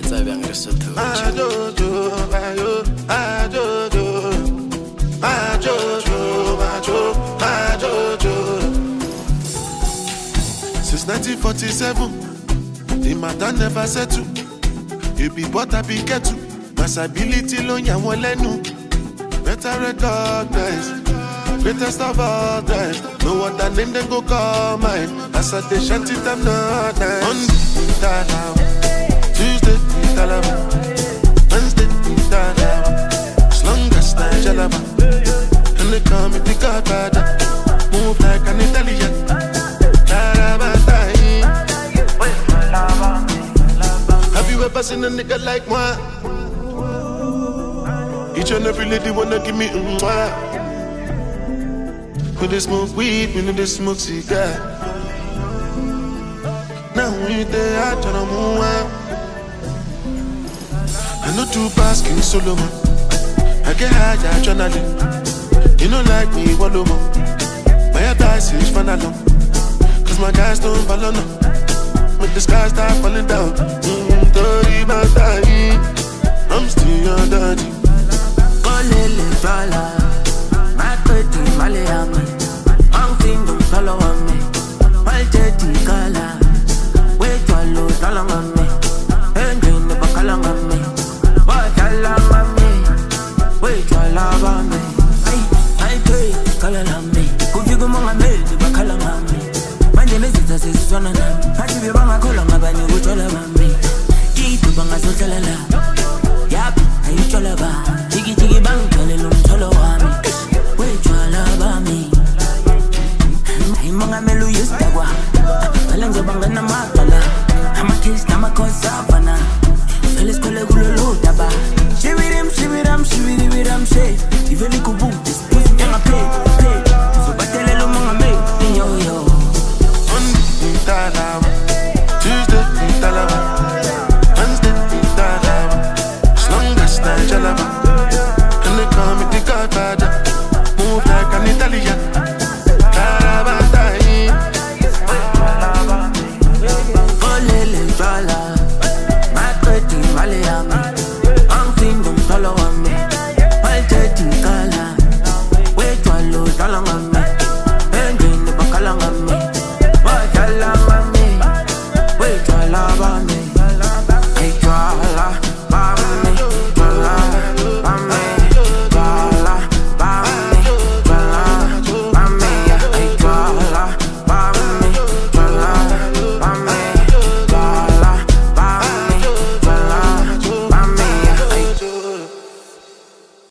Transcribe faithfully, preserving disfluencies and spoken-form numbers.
Since nineteen forty-seven, the matter never settle. You be what I be get to. Masability lo ya won lenu. Better recognize. Greatest of all time. No other name then go call mine. As I dey shanty them not nice. Monday, Dalao. Tuesday, Dalao. Wednesday, Dalao. As long as I jalaba. And they call me the Godfather. Move like an Italian. Have you ever seen a nigga like moi? Each and every lady wanna give me a mwah. When they smoke weed, when they smoke cigar. Now we there, I try to move out. I know two pass King Solomon. I get high, I tryna. You know like me, what do more? My dice is fun alone. Cause my guys don't follow no. Make the sky start falling down. Mm, dirty my time. I'm still your daddy. Olele fala, my pretty Malayami. Mountain don't follow on me. My jetty color. Wait to load along on me. Engine never calling on me. What along on me? Wait to love on me. I pray, calling on me. Could you go on me? Never calling on me. My name is Jesus, it's one of them. I give you my color, my body, which all about me. Keep the bang as well, tell her. Yap, I you all about. Jiggy jiggy bang, tell him, tell her. Wait, you all about me. I'm a melu, yes, Dagua. Alanzo bangana matala. I'm a kiss, I'm a consavana. Felix Colegulu, Daba. She with him, she with him, she with him, she. If you look